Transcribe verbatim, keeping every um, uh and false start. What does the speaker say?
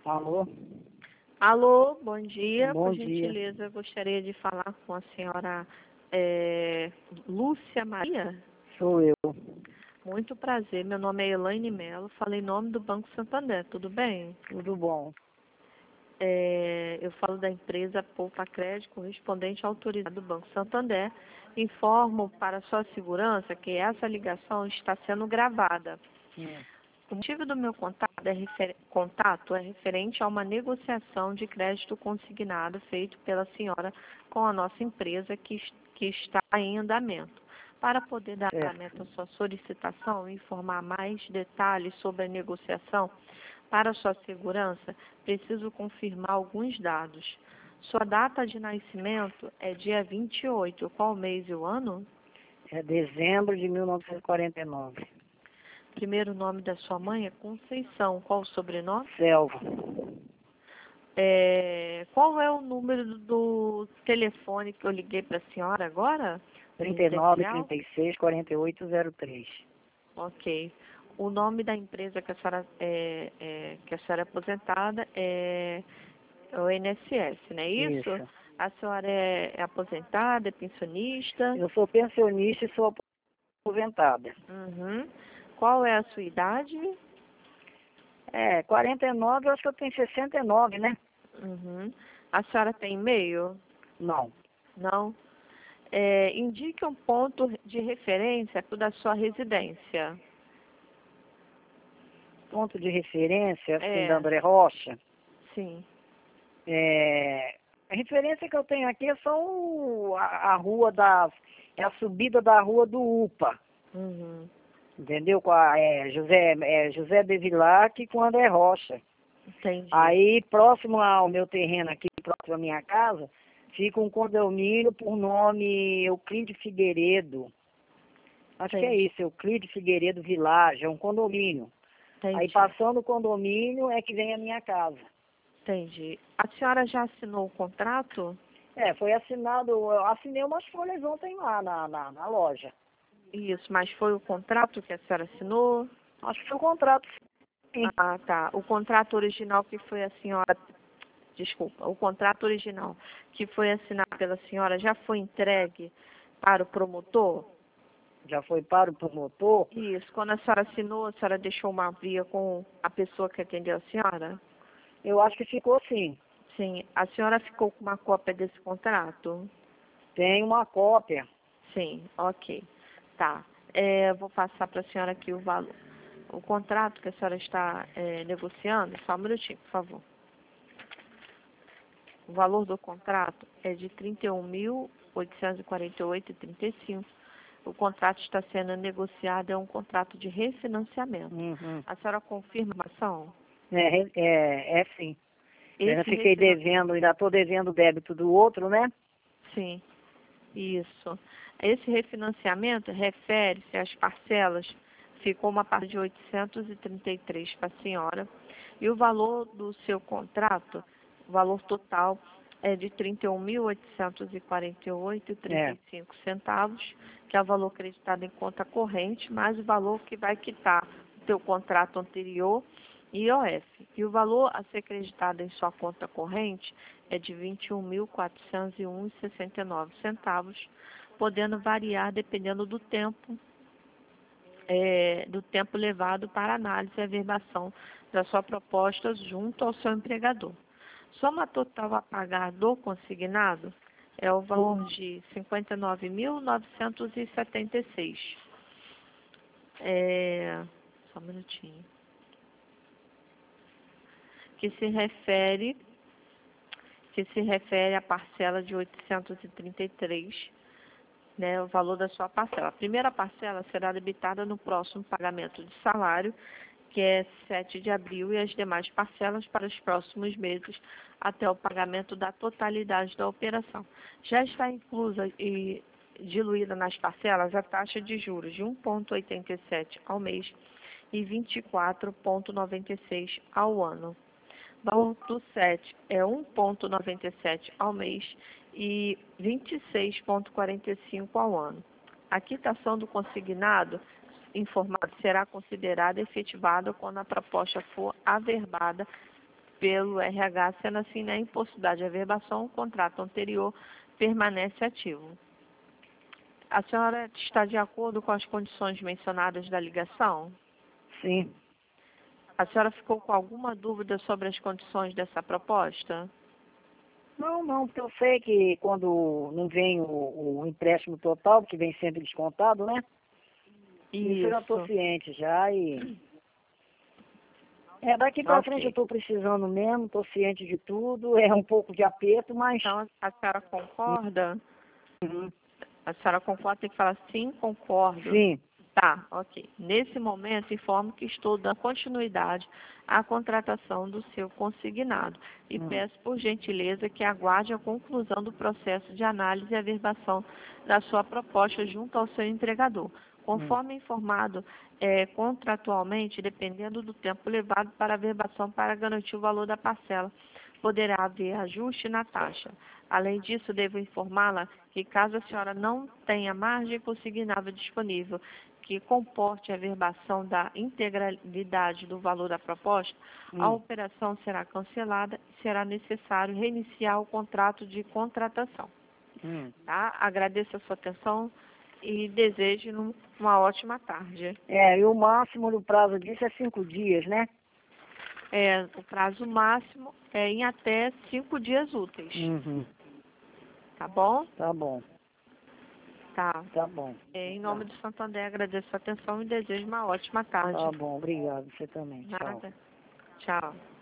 Alô? Alô, bom dia. Bom Por dia. gentileza, eu gostaria de falar com a senhora é, Lúcia Maria. Sou eu. Muito prazer, meu nome é Elaine Mello, falei em nome do Banco Santander, tudo bem? Tudo bom? É, eu falo da empresa Poupa Crédito, correspondente à autoridade do Banco Santander. Informo para sua segurança que essa ligação está sendo gravada. Hum. O motivo do meu contato é, refer... contato é referente a uma negociação de crédito consignado feito pela senhora com a nossa empresa que, que está em andamento. Para poder dar Certo. andamento à sua solicitação e informar mais detalhes sobre a negociação, para sua segurança, preciso confirmar alguns dados. Sua data de nascimento é dia vinte e oito. Qual mês e o ano? É dezembro de mil novecentos e quarenta e nove. Primeiro nome da sua mãe é Conceição. Qual o sobrenome? Selva. É, qual é o número do, do telefone que eu liguei para a senhora agora? trinta e nove, Residencial? trinta e seis, quarenta e oito, zero três. Ok. O nome da empresa que a senhora é, é, que a senhora é aposentada é o I N S S, não é isso? Isso. A senhora é, é aposentada, é pensionista? Eu sou pensionista e sou aposentada. Uhum. Qual é a sua idade? É, quarenta e nove, eu acho que eu tenho sessenta e nove, né? Uhum. A senhora tem e-mail? Não. Não? É, indique um ponto de referência da sua residência. Ponto de referência, assim, da É, André Rocha. sim. É, a referência que eu tenho aqui é só o- a, a rua da... É a subida da rua do UPA. Uhum. Entendeu? Com a, é, José, é, José Bevilacqua com André Rocha. Entendi. Aí, próximo ao meu terreno aqui, próximo à minha casa, fica um condomínio por nome Euclide Figueiredo. Acho que é Entendi. isso, Euclide Figueiredo Village, é um condomínio. Aí, Entendi. passando o condomínio, é que vem a minha casa. Entendi. A senhora já assinou o contrato? É, foi assinado, eu assinei umas folhas ontem lá na, na, na loja. Isso, mas foi o contrato que a senhora assinou? Acho que foi o contrato, sim. Ah, tá. O contrato original que foi a senhora, desculpa, o contrato original que foi assinado pela senhora já foi entregue para o promotor? Já foi para o promotor. Isso. Quando a senhora assinou, a senhora deixou uma via com a pessoa que atendeu a senhora? Eu acho que ficou assim. Sim. A senhora ficou com uma cópia desse contrato? Tem uma cópia. Sim. Ok. Tá. É, vou passar para a senhora aqui o valor. O contrato que a senhora está é, negociando, só um minutinho, por favor. O valor do contrato é de trinta e um mil, oitocentos e quarenta e oito vírgula trinta e cinco. O contrato está sendo negociado, é um contrato de refinanciamento. Uhum. A senhora confirma a informação? É, é, é sim. Eu ainda Esse fiquei refinanciamento, devendo, ainda estou devendo o débito do outro, né? sim, isso. Esse refinanciamento refere-se às parcelas, ficou uma parte de oitocentos e trinta e três para a senhora, e o valor do seu contrato, o valor total é de trinta e um mil, oitocentos e quarenta e oito vírgula trinta É. e cinco centavos, que é o valor acreditado em conta corrente, mais o valor que vai quitar o teu contrato anterior e I O F. E o valor a ser acreditado em sua conta corrente é de vinte e um mil, quatrocentos e um vírgula sessenta e nove centavos, podendo variar dependendo do tempo, é, do tempo levado para análise e averbação da sua proposta junto ao seu empregador. Soma total a pagar do consignado é o valor de cinquenta e nove mil, novecentos e setenta e seis. É, só um minutinho. Que se refere que se refere à parcela de oitocentos e trinta e três, né, o valor da sua parcela. A primeira parcela será debitada no próximo pagamento de salário, que é sete de abril, e as demais parcelas para os próximos meses, até o pagamento da totalidade da operação. Já está inclusa e diluída nas parcelas a taxa de juros de um vírgula oitenta e sete ao mês e vinte e quatro vírgula noventa e seis ao ano. O valor do sete é um vírgula noventa e sete ao mês e vinte e seis vírgula quarenta e cinco ao ano. A quitação do consignado informado será considerada efetivada quando a proposta for averbada pelo R H, sendo assim, na impossibilidade de averbação, o contrato anterior permanece ativo. A senhora está de acordo com as condições mencionadas da ligação? Sim. A senhora ficou com alguma dúvida sobre as condições dessa proposta? Não, não, porque eu sei que quando não vem o, o empréstimo total, que vem sempre descontado, né? Isso eu já estou ciente já e... É, daqui pra Ok. frente eu estou precisando mesmo, estou ciente de tudo, é um pouco de aperto, mas... Então, a senhora concorda? Uhum. A senhora concorda, tem que falar sim, concordo. Sim. Tá, ok. Nesse momento, informo que estou dando continuidade à contratação do seu consignado e Hum. peço, por gentileza, que aguarde a conclusão do processo de análise e averbação da sua proposta junto ao seu entregador. Conforme informado é, contratualmente, dependendo do tempo levado para a averbação para garantir o valor da parcela, poderá haver ajuste na taxa. Além disso, devo informá-la que, caso a senhora não tenha margem consignável disponível que comporte a averbação da integralidade do valor da proposta, Hum. a operação será cancelada e será necessário reiniciar o contrato de contratação. Hum. Tá? Agradeço a sua atenção e desejo uma ótima tarde. É, e o máximo do prazo disso é cinco dias, né? É, o prazo máximo é em até cinco dias úteis. Uhum. Tá bom? Tá bom, Tá. tá bom. É, em nome do Santander, agradeço a atenção e desejo uma ótima tarde. Tá bom, obrigado. Você também. Tchau. Nada. Tchau.